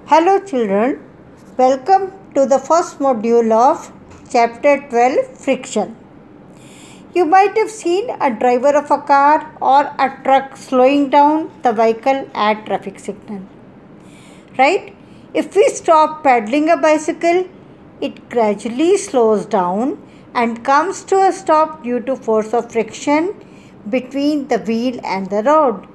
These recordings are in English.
Hello children, welcome to the first module of chapter 12 Friction. You might have seen a driver of a car or a truck slowing down the vehicle at traffic signal. Right? If we stop pedaling a bicycle, it gradually slows down and comes to a stop due to force of friction between the wheel and the road.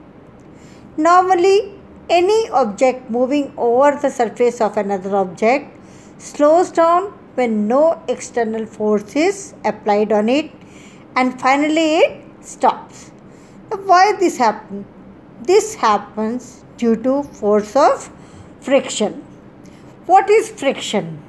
Normally, any object moving over the surface of another object slows down when no external force is applied on it and finally it stops. Now, why this happens? This happens due to force of friction. What is friction?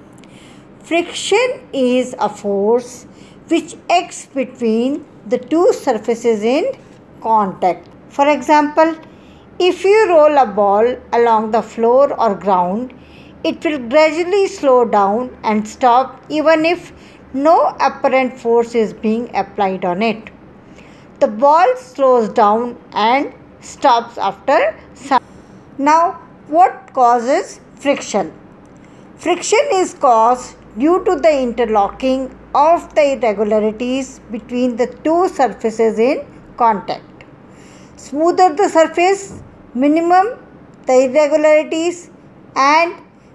Friction is a force which acts between the two surfaces in contact. For example, if you roll a ball along the floor or ground, it will gradually slow down and stop even if no apparent force is being applied on it. The ball slows down and stops after some. Now, what causes friction? Friction is caused due to the interlocking of the irregularities between the two surfaces in contact. Smoother the surface, minimum the irregularities and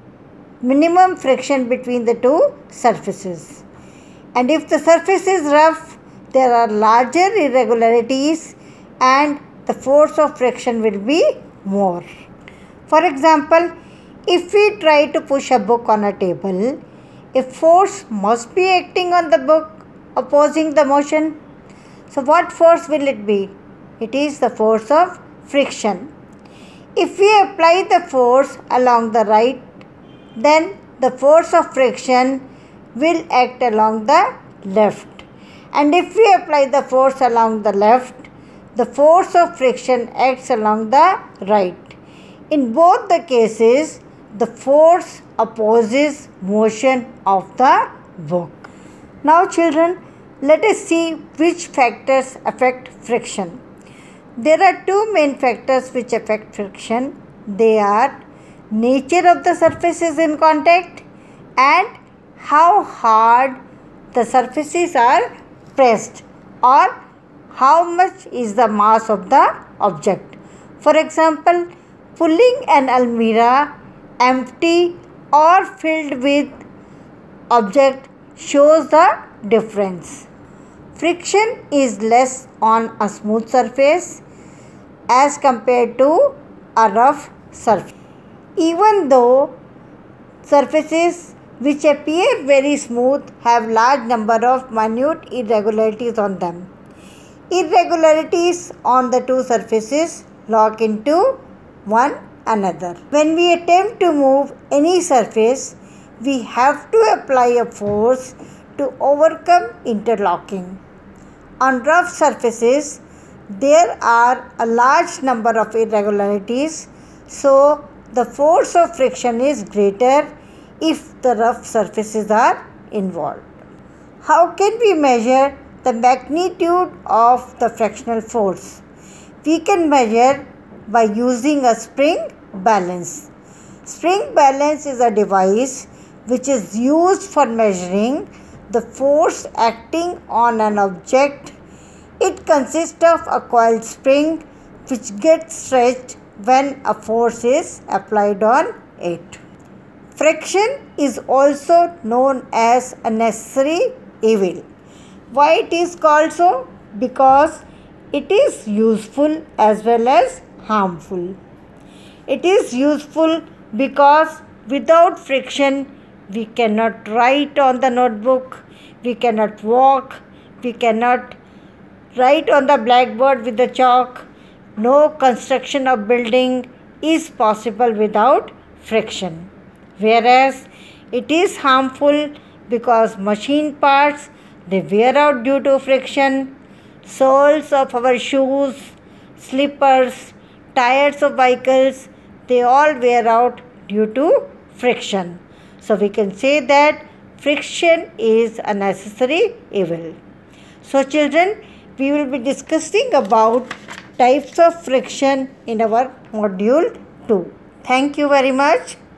minimum friction between the two surfaces. And if the surface is rough, there are larger irregularities and the force of friction will be more. For example, if we try to push a book on a table, a force must be acting on the book opposing the motion. So what force will it be? It is the force of friction. If we apply the force along the right, then the force of friction will act along the left. And if we apply the force along the left, the force of friction acts along the right. In both the cases, the force opposes motion of the book. Now children, let us see which factors affect friction. There are two main factors which affect friction. They are nature of the surfaces in contact and how hard the surfaces are pressed or how much is the mass of the object. For example, pulling an almirah empty or filled with object shows the difference. Friction is less on a smooth surface as compared to a rough surface. Even though surfaces which appear very smooth have large number of minute irregularities on them. Irregularities on the two surfaces lock into one another. When we attempt to move any surface, we have to apply a force to overcome interlocking. On rough surfaces, there are a large number of irregularities, so the force of friction is greater if the rough surfaces are involved. How can we measure the magnitude of the frictional force? We can measure by using a spring balance. Spring balance is a device which is used for measuring the force acting on an object. It consists of a coiled spring which gets stretched when a force is applied on it. Friction is also known as a necessary evil. Why it is called so? Because it is useful as well as harmful. It is useful because without friction we cannot write on the notebook, we cannot walk, we cannot write on the blackboard with the chalk. No construction of building is possible without friction. Whereas it is harmful because machine parts they wear out due to friction. Soles of our shoes, slippers, tires of vehicles, they all wear out due to friction. So we can say that friction is a necessary evil. So children, we will be discussing about types of friction in our module 2. Thank you very much.